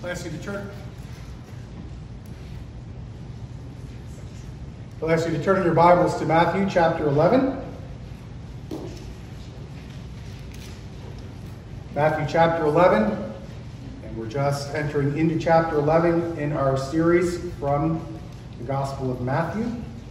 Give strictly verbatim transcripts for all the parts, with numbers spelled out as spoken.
I'll ask you to turn. I'll ask you to turn in your Bibles to Matthew chapter eleven. Matthew chapter eleven. And we're just entering into chapter eleven in our series from the Gospel of Matthew.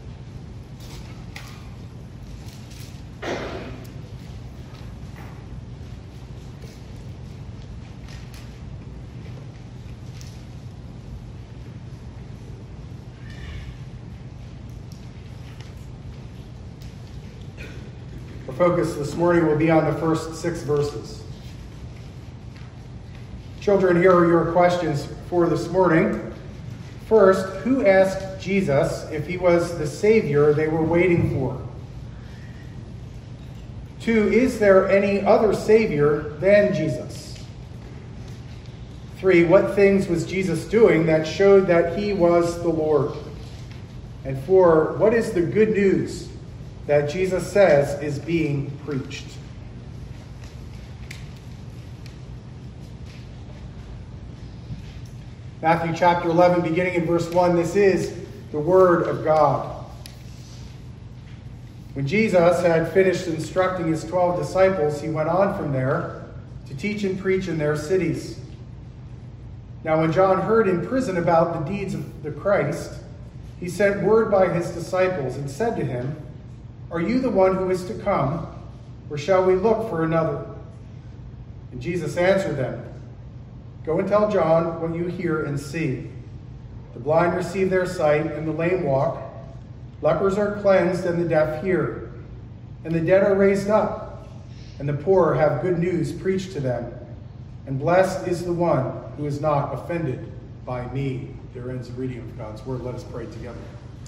Our focus this morning will be on the first six verses. Children, here are your questions for this morning. First, who asked Jesus if he was the Savior they were waiting for? Two, is there any other Savior than Jesus? Three, what things was Jesus doing that showed that he was the Lord? And four, what is the good news that Jesus says is being preached? Matthew chapter eleven, beginning in verse one, this is the word of God. When Jesus had finished instructing his twelve disciples, he went on from there to teach and preach in their cities. Now when John heard in prison about the deeds of the Christ, he sent word by his disciples and said to him, "Are you the one who is to come, or shall we look for another?" And Jesus answered them, "Go and tell John what you hear and see. The blind receive their sight, and the lame walk. Lepers are cleansed, and the deaf hear. And the dead are raised up, and the poor have good news preached to them. And blessed is the one who is not offended by me." There ends the reading of God's word. Let us pray together.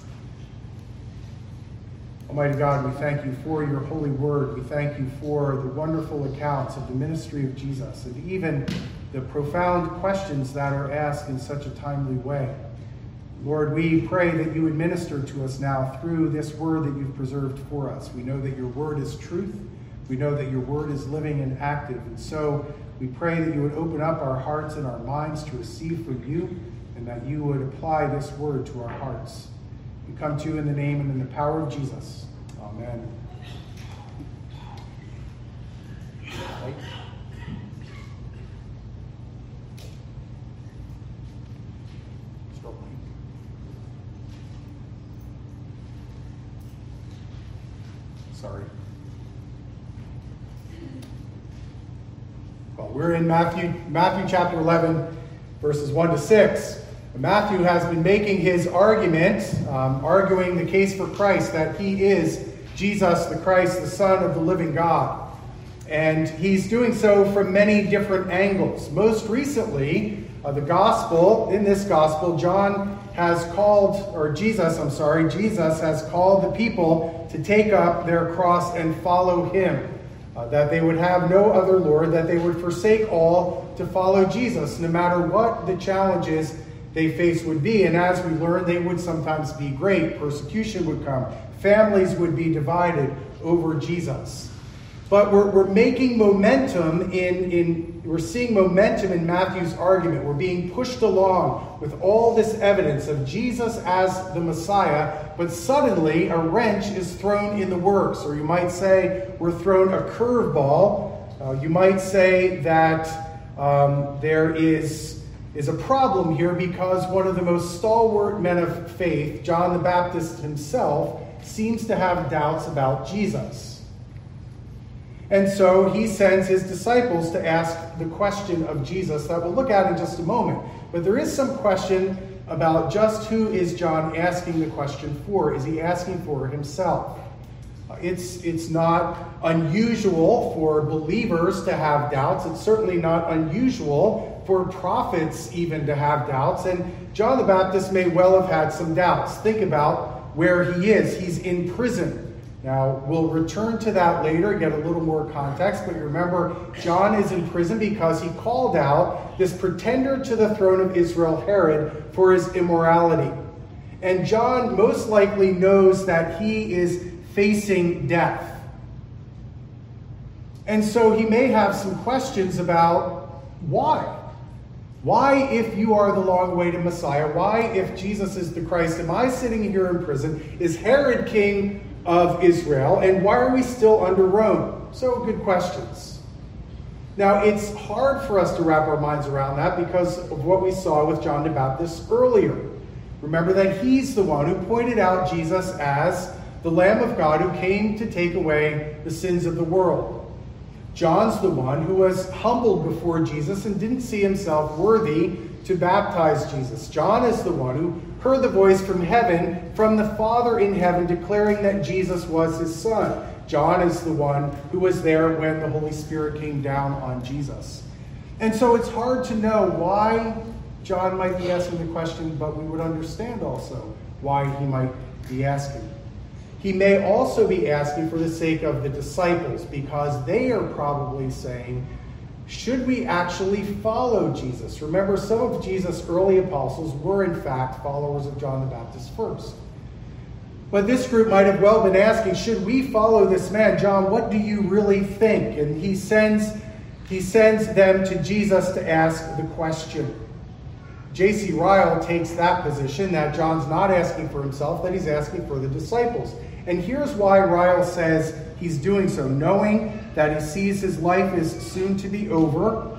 Almighty God, we thank you for your holy word. We thank you for the wonderful accounts of the ministry of Jesus and even the profound questions that are asked in such a timely way. Lord, we pray that you would minister to us now through this word that you've preserved for us. We know that your word is truth. We know that your word is living and active. And so we pray that you would open up our hearts and our minds to receive from you, and that you would apply this word to our hearts. We come to you in the name and in the power of Jesus. Amen. Right. Sorry. Well, we're in Matthew, Matthew chapter eleven, verses one to six. Matthew has been making his argument, um, arguing the case for Christ, that he is Jesus the Christ, the Son of the living God. And he's doing so from many different angles. Most recently, uh, the gospel, in this gospel, John has called, or Jesus, I'm sorry, Jesus has called the people to take up their cross and follow him. Uh, that they would have no other Lord, that they would forsake all to follow Jesus, no matter what the challenges they face would be. And as we learned, they would sometimes be great. Persecution would come. Families would be divided over Jesus. But we're, we're making momentum in, in, we're seeing momentum in Matthew's argument. We're being pushed along with all this evidence of Jesus as the Messiah, but suddenly a wrench is thrown in the works. Or you might say we're thrown a curveball. Uh, you might say that um, there is is a problem here because one of the most stalwart men of faith, John the Baptist himself, seems to have doubts about Jesus. And so he sends his disciples to ask the question of Jesus that we'll look at in just a moment. But there is some question about just who is John asking the question for. Is he asking for himself? It's, it's not unusual for believers to have doubts. It's certainly not unusual for prophets even to have doubts. And John the Baptist may well have had some doubts. Think about where he is. He's in prison. Now, we'll return to that later, get a little more context. But remember, John is in prison because he called out this pretender to the throne of Israel, Herod, for his immorality. And John most likely knows that he is facing death. And so he may have some questions about why. Why, if you are the long-awaited Messiah, why, if Jesus is the Christ, am I sitting here in prison? Is Herod king of Israel? And why are we still under Rome? So, good questions. Now, it's hard for us to wrap our minds around that because of what we saw with John the Baptist earlier. Remember that he's the one who pointed out Jesus as the Lamb of God who came to take away the sins of the world. John's the one who was humbled before Jesus and didn't see himself worthy to baptize Jesus. John is the one who heard the voice from heaven, from the Father in heaven, declaring that Jesus was his son. John is the one who was there when the Holy Spirit came down on Jesus. And so it's hard to know why John might be asking the question, but we would understand also why he might be asking. He may also be asking for the sake of the disciples, because they are probably saying, should we actually follow Jesus? Remember, some of Jesus' early apostles were in fact followers of John the Baptist first. But this group might have well been asking, should we follow this man? John, what do you really think? And he sends, he sends them to Jesus to ask the question. J C Ryle takes that position, that John's not asking for himself, that he's asking for the disciples. And here's why Ryle says he's doing so, knowing that he sees his life is soon to be over.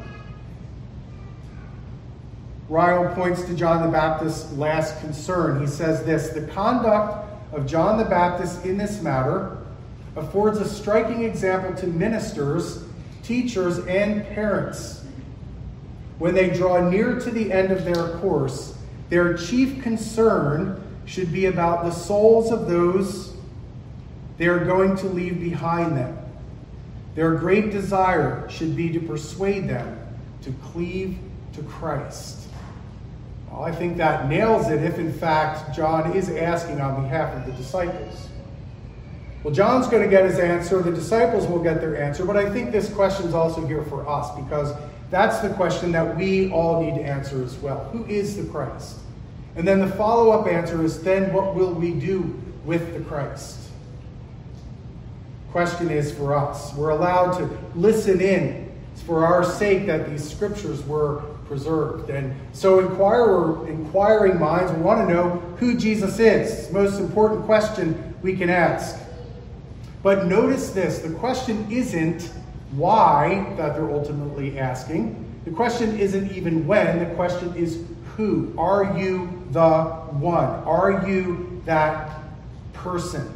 Ryle points to John the Baptist's last concern. He says this: the conduct of John the Baptist in this matter affords a striking example to ministers, teachers, and parents. When they draw near to the end of their course, their chief concern should be about the souls of those they are going to leave behind them. Their great desire should be to persuade them to cleave to Christ. Well, I think that nails it if, in fact, John is asking on behalf of the disciples. Well, John's going to get his answer. The disciples will get their answer. But I think this question is also here for us, because that's the question that we all need to answer as well. Who is the Christ? And then the follow-up answer is, then what will we do with the Christ? Question is for us. We're allowed to listen in. It's for our sake that these scriptures were preserved. And so inquire, inquiring minds will want to know who Jesus is. It's the most important question we can ask. But notice this, the question isn't why that they're ultimately asking. The question isn't even when, the question is who. Are you the one? Are you that person?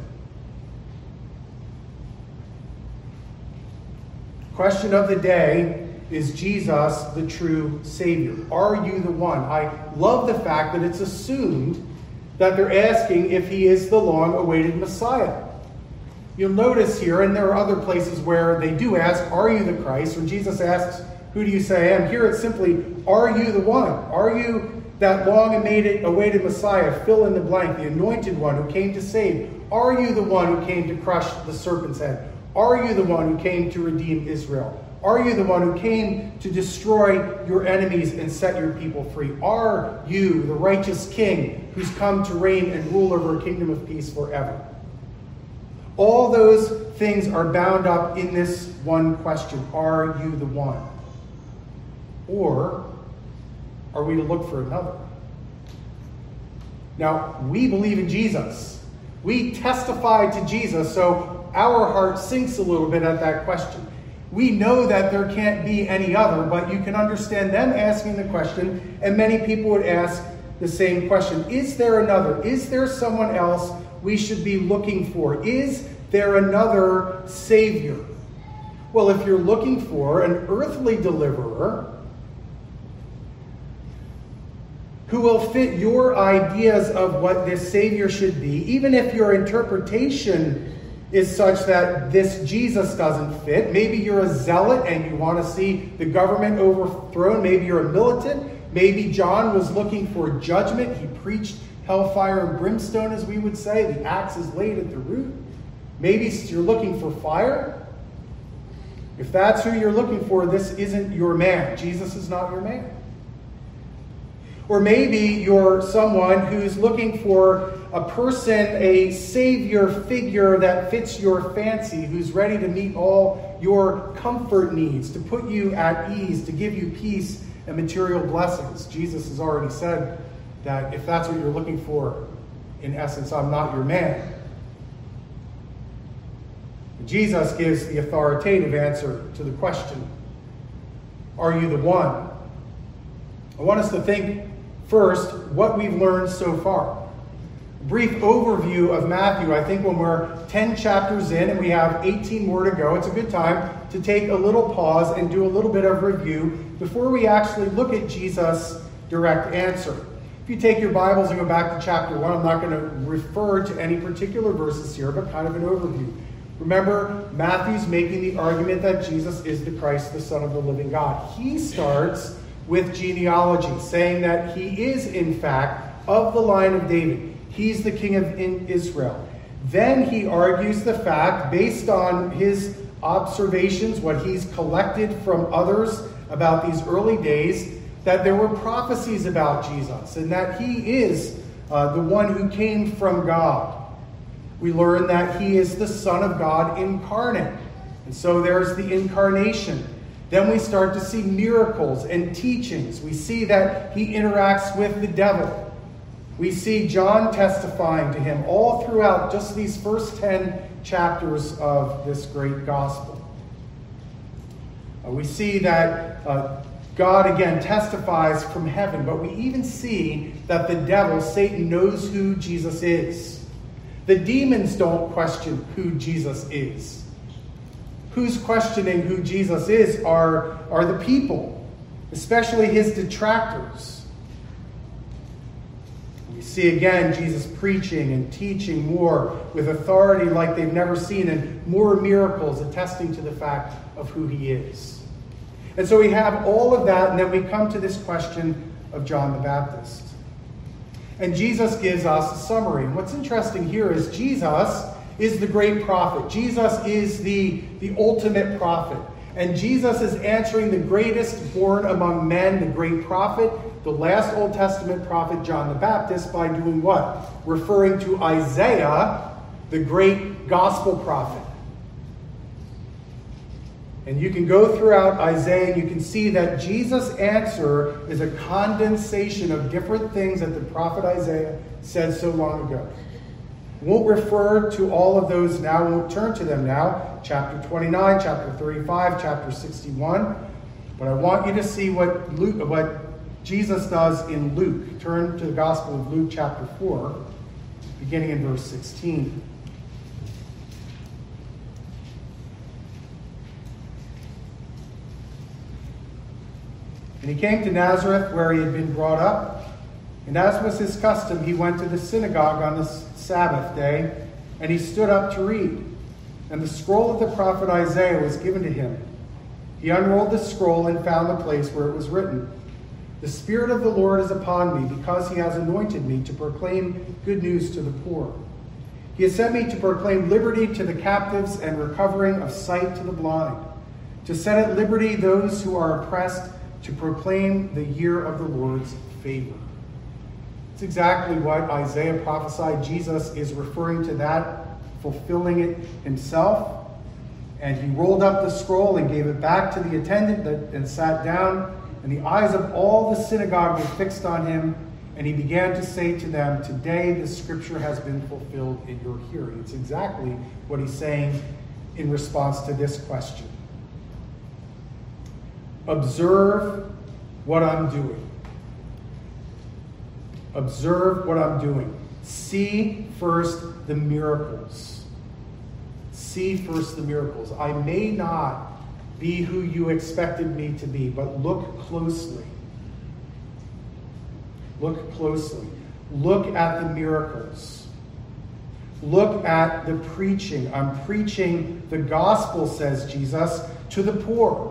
Question of the day, is Jesus the true Savior? Are you the one? I love the fact that it's assumed that they're asking if he is the long-awaited Messiah. You'll notice here, and there are other places where they do ask, are you the Christ? When Jesus asks, who do you say I am? Here it's simply, are you the one? Are you that long-awaited Messiah? Fill in the blank, the anointed one who came to save. Are you the one who came to crush the serpent's head? Are you the one who came to redeem Israel? Are you the one who came to destroy your enemies and set your people free? Are you the righteous king who's come to reign and rule over a kingdom of peace forever? All those things are bound up in this one question. Are you the one? Or are we to look for another? Now, we believe in Jesus. We testify to Jesus, so our heart sinks a little bit at that question. We know that there can't be any other, but you can understand them asking the question, and many people would ask the same question. Is there another? Is there someone else we should be looking for? Is there another Savior? Well, if you're looking for an earthly deliverer who will fit your ideas of what this Savior should be, even if your interpretation is such that this Jesus doesn't fit. Maybe you're a zealot and you want to see the government overthrown. Maybe you're a militant. Maybe John was looking for judgment. He preached hellfire and brimstone, as we would say. The axe is laid at the root. Maybe you're looking for fire. If that's who you're looking for, this isn't your man. Jesus is not your man. Or maybe you're someone who's looking for a person, a savior figure that fits your fancy, who's ready to meet all your comfort needs, to put you at ease, to give you peace and material blessings. Jesus has already said that if that's what you're looking for, in essence, I'm not your man. Jesus gives the authoritative answer to the question, are you the one? I want us to think first what we've learned so far. A brief overview of Matthew. I think when we're ten chapters in and we have eighteen more to go, it's a good time to take a little pause and do a little bit of review before we actually look at Jesus' direct answer. If you take your Bibles and go back to chapter one, I'm not going to refer to any particular verses here, but kind of an overview. Remember, Matthew's making the argument that Jesus is the Christ, the Son of the living God. He starts with genealogy, saying that he is, in fact, of the line of David. He's the king of Israel. Then he argues the fact, based on his observations, what he's collected from others about these early days, that there were prophecies about Jesus and that he is uh, the one who came from God. We learn that he is the Son of God incarnate. And so there's the incarnation. Then we start to see miracles and teachings. We see that he interacts with the devil. We see John testifying to him all throughout just these first ten chapters of this great gospel. Uh, we see that uh, God again testifies from heaven, but we even see that the devil, Satan, knows who Jesus is. The demons don't question who Jesus is. Who's questioning who Jesus is are, are the people, especially his detractors. We see again Jesus preaching and teaching more with authority like they've never seen, and more miracles attesting to the fact of who he is. And so we have all of that, and then we come to this question of John the Baptist. And Jesus gives us a summary. And what's interesting here is Jesus is the great prophet. Jesus is the, the ultimate prophet. And Jesus is answering the greatest born among men, the great prophet, the last Old Testament prophet, John the Baptist, by doing what? Referring to Isaiah, the great gospel prophet. And you can go throughout Isaiah and you can see that Jesus' answer is a condensation of different things that the prophet Isaiah said so long ago. We won't refer to all of those now. We won't turn to them now. Chapter twenty-nine, chapter thirty-five, chapter sixty-one. But I want you to see what Luke, what Jesus does in Luke. Turn to the Gospel of Luke, chapter four, beginning in verse sixteen. And he came to Nazareth, where he had been brought up. And as was his custom, he went to the synagogue on the Sabbath day, and he stood up to read. And the scroll of the prophet Isaiah was given to him. He unrolled the scroll and found the place where it was written, "The Spirit of the Lord is upon me, because he has anointed me to proclaim good news to the poor. He has sent me to proclaim liberty to the captives and recovering of sight to the blind, to set at liberty those who are oppressed, to proclaim the year of the Lord's favor." It's exactly what Isaiah prophesied. Jesus is referring to that, fulfilling it himself. And he rolled up the scroll and gave it back to the attendant and sat down. And the eyes of all the synagogue were fixed on him. And he began to say to them, "Today the scripture has been fulfilled in your hearing." It's exactly what he's saying in response to this question. Observe what I'm doing. Observe what I'm doing. See first the miracles. See first the miracles. I may not be who you expected me to be, but look closely. Look closely. Look at the miracles. Look at the preaching. I'm preaching the gospel, says Jesus, to the poor.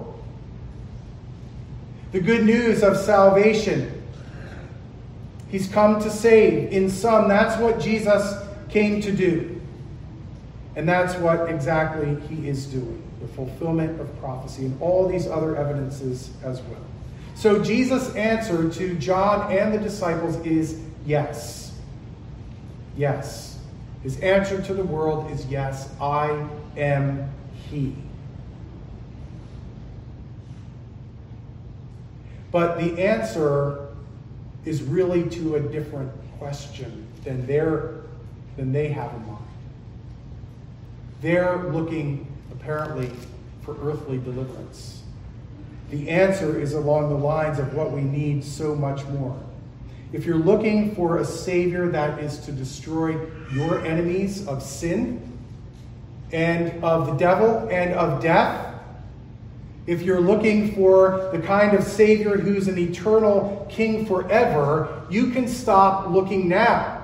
The good news of salvation. He's come to save. In sum, that's what Jesus came to do. And that's what exactly he is doing. The fulfillment of prophecy and all these other evidences as well. So Jesus' answer to John and the disciples is yes. Yes. His answer to the world is yes, I am he. But the answer is really to a different question than, they're, than they have in mind. They're looking, apparently, for earthly deliverance. The answer is along the lines of what we need so much more. If you're looking for a Savior that is to destroy your enemies of sin and of the devil and of death, if you're looking for the kind of Savior who's an eternal King forever, you can stop looking now.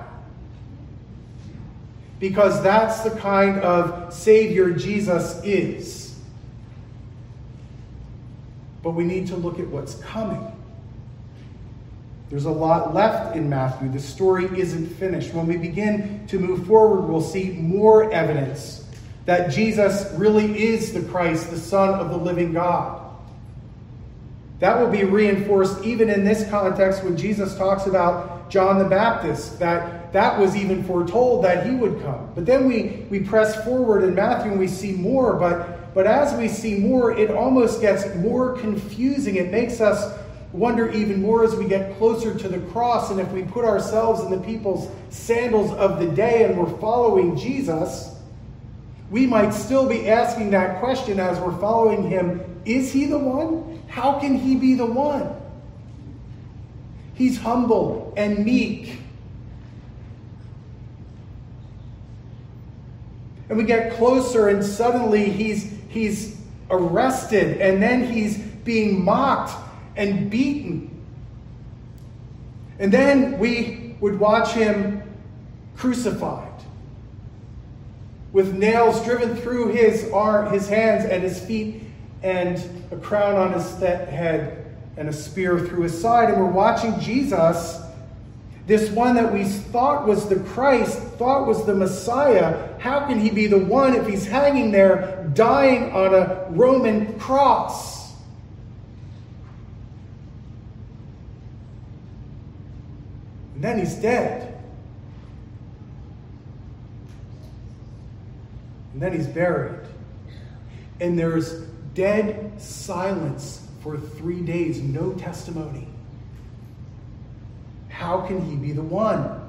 Because that's the kind of Savior Jesus is. But we need to look at what's coming. There's a lot left in Matthew. The story isn't finished. When we begin to move forward, we'll see more evidence that Jesus really is the Christ, the Son of the living God. That will be reinforced even in this context when Jesus talks about John the Baptist, that that was even foretold that he would come. But then we, we press forward in Matthew and we see more, but, but as we see more, it almost gets more confusing. It makes us wonder even more as we get closer to the cross, and if we put ourselves in the people's sandals of the day and we're following Jesus, we might still be asking that question as we're following him. Is he the one? How can he be the one? He's humble and meek. And we get closer and suddenly he's, he's arrested, and then he's being mocked and beaten. And then we would watch him crucified with nails driven through his arm, his hands and his feet, and a crown on his head and a spear through his side. And we're watching Jesus, this one that we thought was the Christ, thought was the Messiah. How can he be the one if he's hanging there dying on a Roman cross? And then he's dead. And then he's buried. And there's dead silence for three days, no testimony. How can he be the one?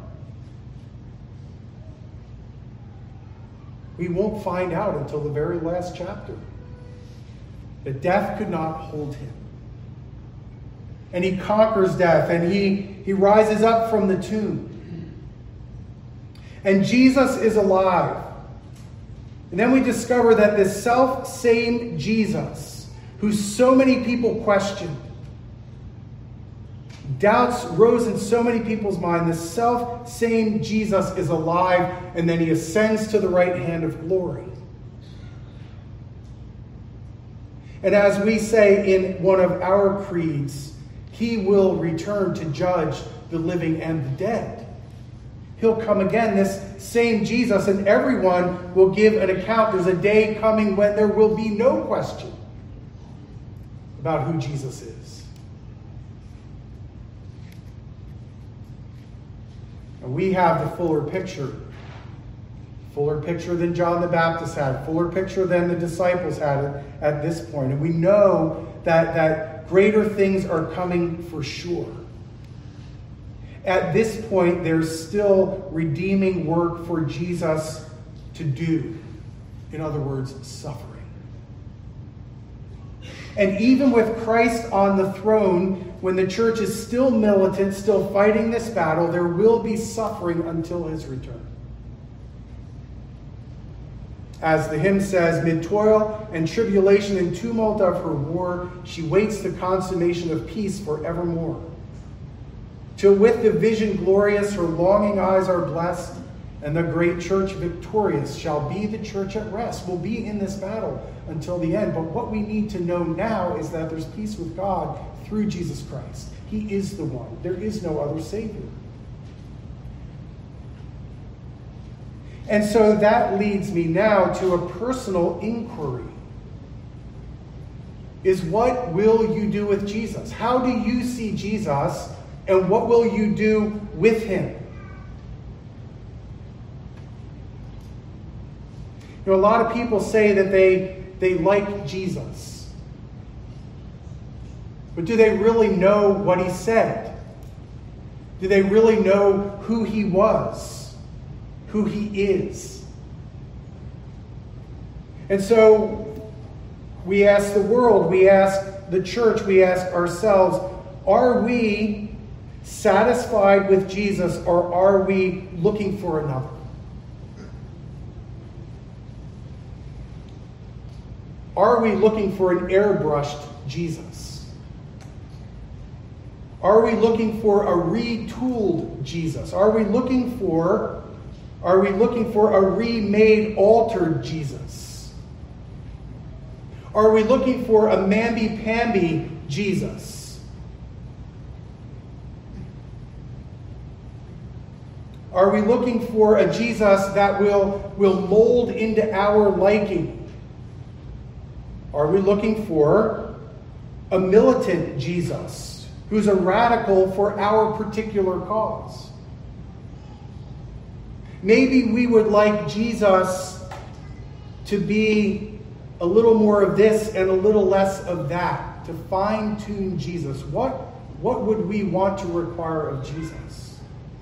We won't find out until the very last chapter. That death could not hold him. And he conquers death, and he, he rises up from the tomb. And Jesus is alive. And then we discover that this self-same Jesus, who so many people questioned, doubts rose in so many people's mind, the self-same Jesus is alive, and then he ascends to the right hand of glory. And as we say in one of our creeds, he will return to judge the living and the dead. He'll come again, this same Jesus, and everyone will give an account. There's a day coming when there will be no question about who Jesus is. And we have the fuller picture. Fuller picture than John the Baptist had. Fuller picture than the disciples had at this point. And we know that, that greater things are coming for sure. At this point, there's still redeeming work for Jesus to do. In other words, suffering. And even with Christ on the throne, when the church is still militant, still fighting this battle, there will be suffering until his return. As the hymn says, mid toil and tribulation and tumult of her war, she waits the consummation of peace forevermore. Till with the vision glorious her longing eyes are blessed, and the great church victorious shall be the church at rest. We'll be in this battle until the end. But what we need to know now is that there's peace with God through Jesus Christ. He is the one. There is no other Savior. And so that leads me now to a personal inquiry. Is what will you do with Jesus? How do you see Jesus, and what will you do with him? You know, a lot of people say that they, they like Jesus. But do they really know what he said? Do they really know who he was, who he is? And so we ask the world, we ask the church, we ask ourselves, are we satisfied with Jesus, or are we looking for another? Are we looking for an airbrushed Jesus? Are we looking for a retooled Jesus? Are we looking for, are we looking for a remade, altered Jesus? Are we looking for a mamby-pamby Jesus? Are we looking for a Jesus that will, will mold into our liking? Are we looking for a militant Jesus who's a radical for our particular cause? Maybe we would like Jesus to be a little more of this and a little less of that, to fine-tune Jesus. What, what would we want to require of Jesus?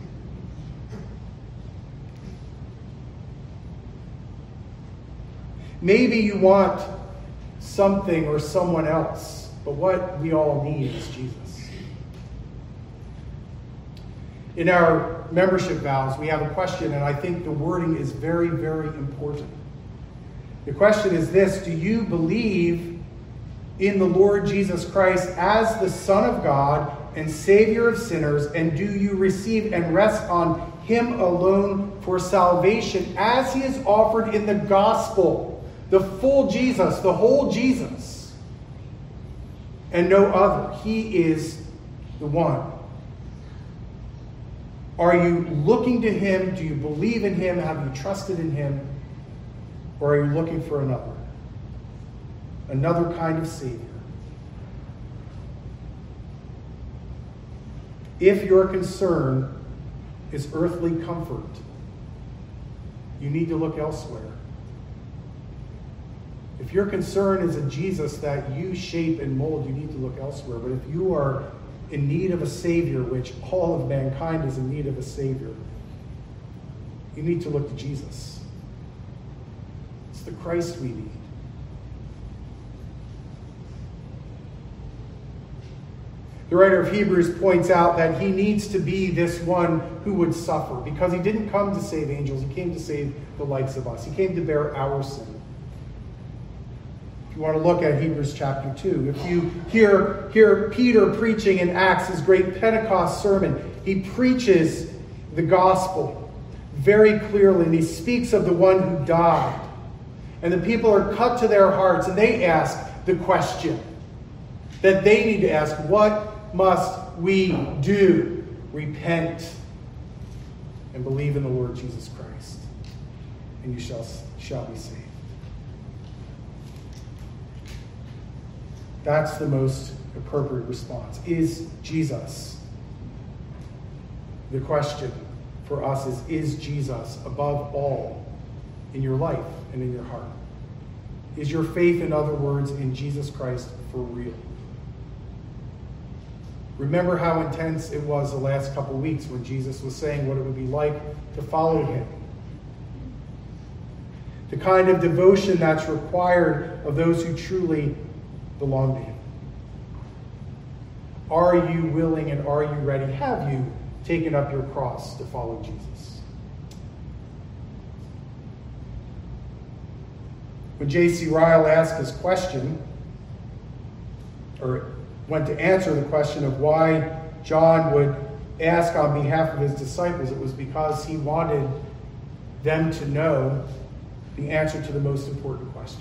Maybe you want something or someone else, but what we all need is Jesus. In our membership vows, we have a question, and I think the wording is very, very important. The question is this: do you believe in the Lord Jesus Christ as the Son of God and Savior of sinners, and do you receive and rest on him alone for salvation as he is offered in the gospel? The full Jesus, the whole Jesus, and no other. He is the one. Are you looking to him? Do you believe in him? Have you trusted in him? Or are you looking for another? Another kind of Savior? If your concern is earthly comfort, you need to look elsewhere. If your concern is a Jesus that you shape and mold, you need to look elsewhere. But if you are in need of a Savior, which all of mankind is in need of a Savior, you need to look to Jesus. It's the Christ we need. The writer of Hebrews points out that he needs to be this one who would suffer, because he didn't come to save angels, he came to save the likes of us. He came to bear our sin. You want to look at Hebrews chapter two. If you hear, hear Peter preaching in Acts, his great Pentecost sermon, he preaches the gospel very clearly, and he speaks of the one who died. And the people are cut to their hearts, and they ask the question that they need to ask: what must we do? Repent and believe in the Lord Jesus Christ, and you shall, shall be saved. That's the most appropriate response. Is Jesus? The question for us is, is Jesus above all in your life and in your heart? Is your faith, in other words, in Jesus Christ for real? Remember how intense it was the last couple of weeks when Jesus was saying what it would be like to follow him. The kind of devotion that's required of those who truly belong to him. Are you willing and are you ready? Have you taken up your cross to follow Jesus? When J C Ryle asked his question, or went to answer the question of why John would ask on behalf of his disciples, it was because he wanted them to know the answer to the most important question.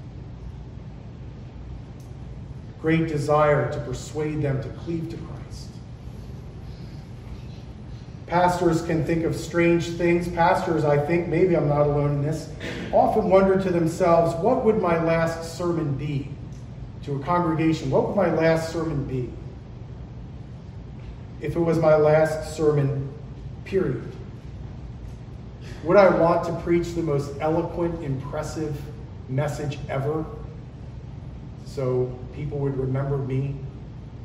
Great desire to persuade them to cleave to Christ. Pastors can think of strange things. Pastors, I think, maybe I'm not alone in this, often wonder to themselves, what would my last sermon be to a congregation? What would my last sermon be if it was my last sermon, period? Would I want to preach the most eloquent, impressive message ever, so people would remember me?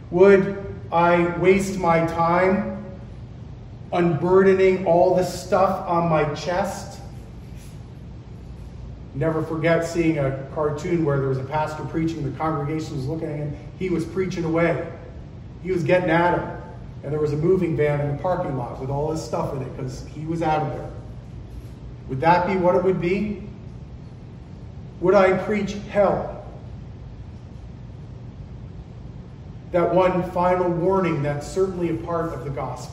Would I waste my time unburdening all the stuff on my chest? Never forget seeing a cartoon where there was a pastor preaching, the congregation was looking at him, he was preaching away. He was getting at him. And there was a moving van in the parking lot with all his stuff in it because he was out of there. Would that be what it would be? Would I preach hell? That one final warning that's certainly a part of the gospel.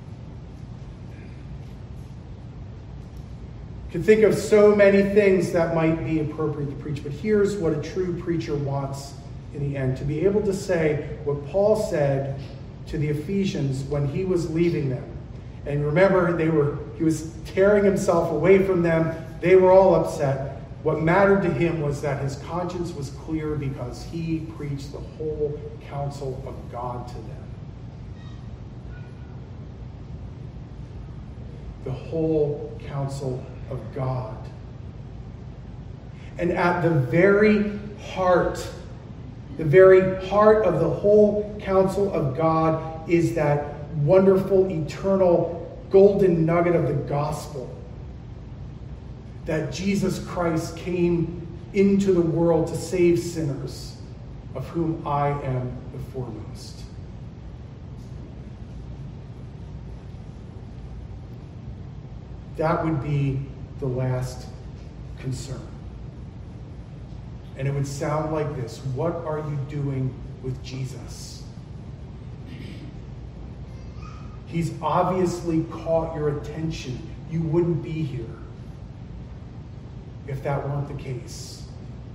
You can think of so many things that might be appropriate to preach, but here's what a true preacher wants in the end, to be able to say what Paul said to the Ephesians when he was leaving them. And remember, they were he was tearing himself away from them. They were all upset. What mattered to him was that his conscience was clear because he preached the whole counsel of God to them. The whole counsel of God. And at the very heart, the very heart of the whole counsel of God is that wonderful, eternal, golden nugget of the gospel. That Jesus Christ came into the world to save sinners, of whom I am the foremost. That would be the last concern. And it would sound like this: what are you doing with Jesus? He's obviously caught your attention. You wouldn't be here if that weren't the case.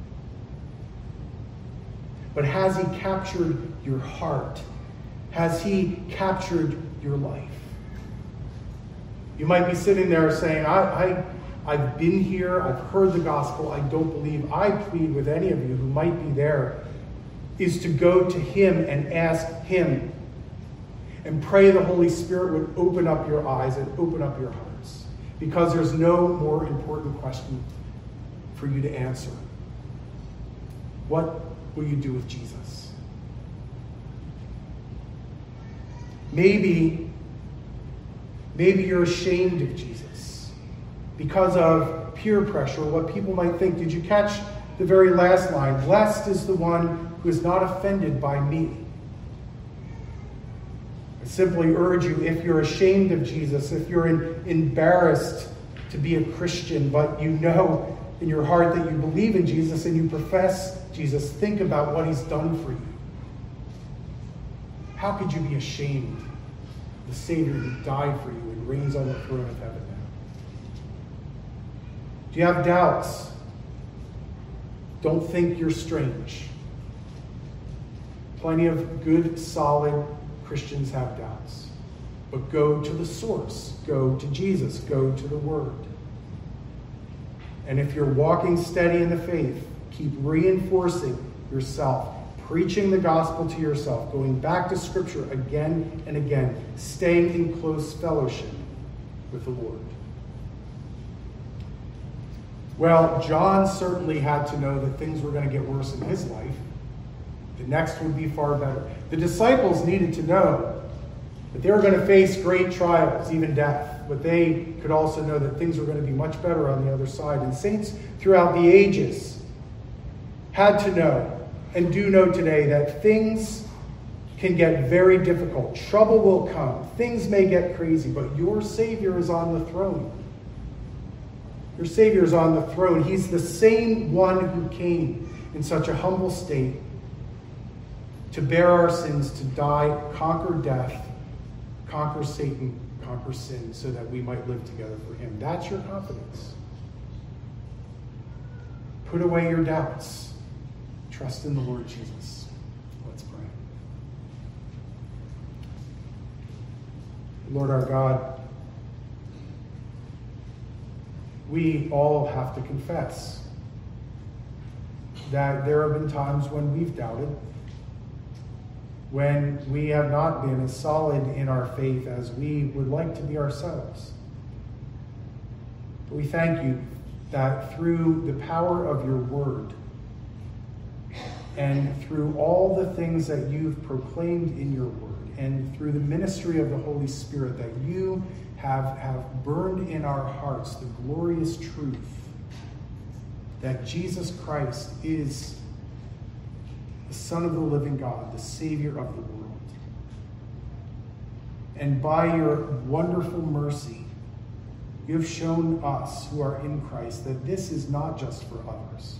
But has he captured your heart? Has he captured your life? You might be sitting there saying, I, I, I've been here, I've heard the gospel, I don't believe. I plead with any of you who might be there is to go to him and ask him and pray the Holy Spirit would open up your eyes and open up your hearts, because there's no more important question for you to answer. What will you do with Jesus? Maybe, maybe you're ashamed of Jesus because of peer pressure, or what people might think. Did you catch the very last line? Blessed is the one who is not offended by me. I simply urge you, if you're ashamed of Jesus, if you're in, embarrassed to be a Christian, but you know in your heart that you believe in Jesus and you profess Jesus, think about what he's done for you. How could you be ashamed of the Savior who died for you and reigns on the throne of heaven now? Do you have doubts? Don't think you're strange. Plenty of good, solid Christians have doubts. But go to the source. Go to Jesus. Go to the Word. And if you're walking steady in the faith, keep reinforcing yourself, preaching the gospel to yourself, going back to Scripture again and again, staying in close fellowship with the Lord. Well, John certainly had to know that things were going to get worse in his life. The next would be far better. The disciples needed to know that they were going to face great trials, even death. But they could also know that things were going to be much better on the other side. And saints throughout the ages had to know, and do know today, that things can get very difficult. Trouble will come. Things may get crazy, but your Savior is on the throne. Your Savior is on the throne. He's the same one who came in such a humble state to bear our sins, to die, conquer death, conquer Satan, conquer sin, so that we might live together for him. That's your confidence. Put away your doubts. Trust in the Lord Jesus. Let's pray. Lord our God, we all have to confess that there have been times when we've doubted, when we have not been as solid in our faith as we would like to be ourselves. But we thank you that through the power of your word, and through all the things that you've proclaimed in your word, and through the ministry of the Holy Spirit, that you have, have burned in our hearts the glorious truth that Jesus Christ is the Son of the living God, the Savior of the world. And by your wonderful mercy, you have shown us who are in Christ that this is not just for others,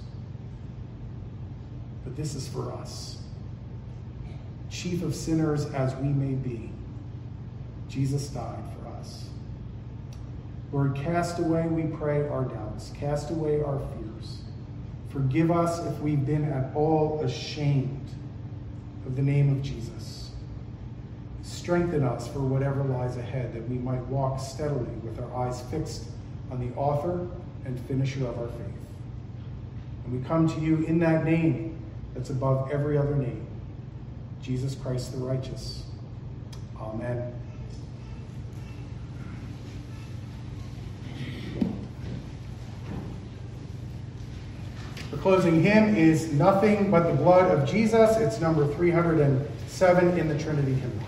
but this is for us. Chief of sinners as we may be, Jesus died for us. Lord, cast away, we pray, our doubts. Cast away our fears. Forgive us if we've been at all ashamed of the name of Jesus. Strengthen us for whatever lies ahead, that we might walk steadily with our eyes fixed on the author and finisher of our faith. And we come to you in that name that's above every other name, Jesus Christ the righteous. Amen. The closing hymn is Nothing But the Blood of Jesus. It's number three hundred seven in the Trinity hymn.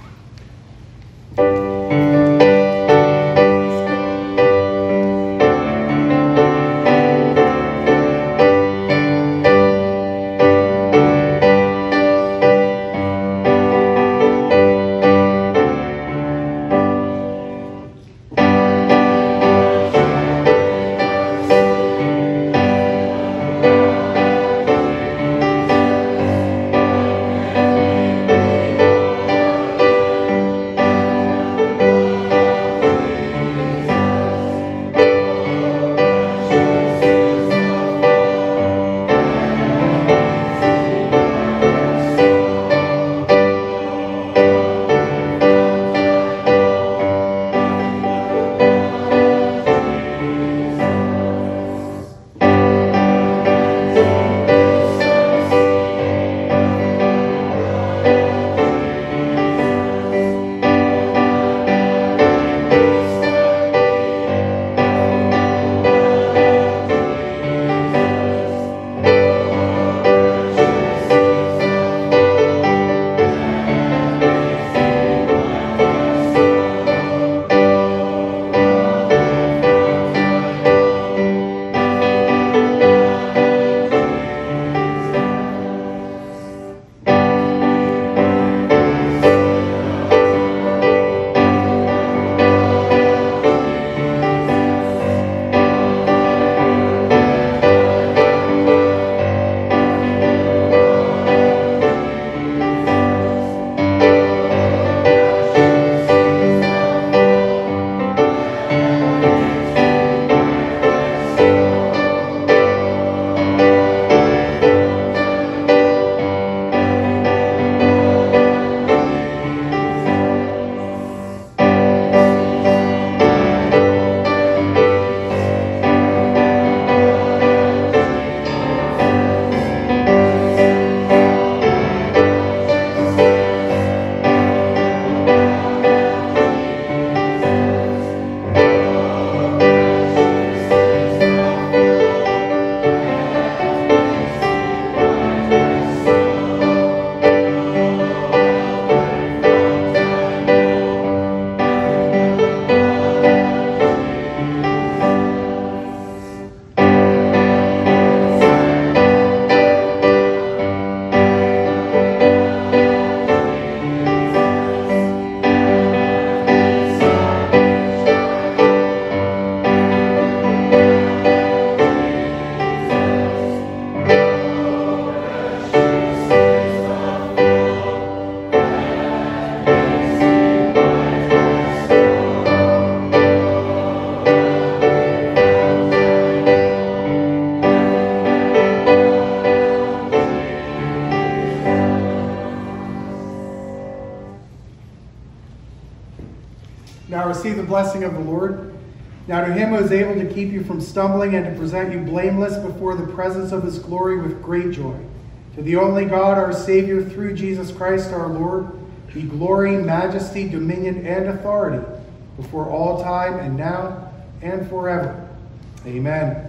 Now receive the blessing of the Lord. Now to him who is able to keep you from stumbling and to present you blameless before the presence of his glory with great joy. To the only God, our Savior, through Jesus Christ our Lord, be glory, majesty, dominion, and authority before all time and now and forever. Amen.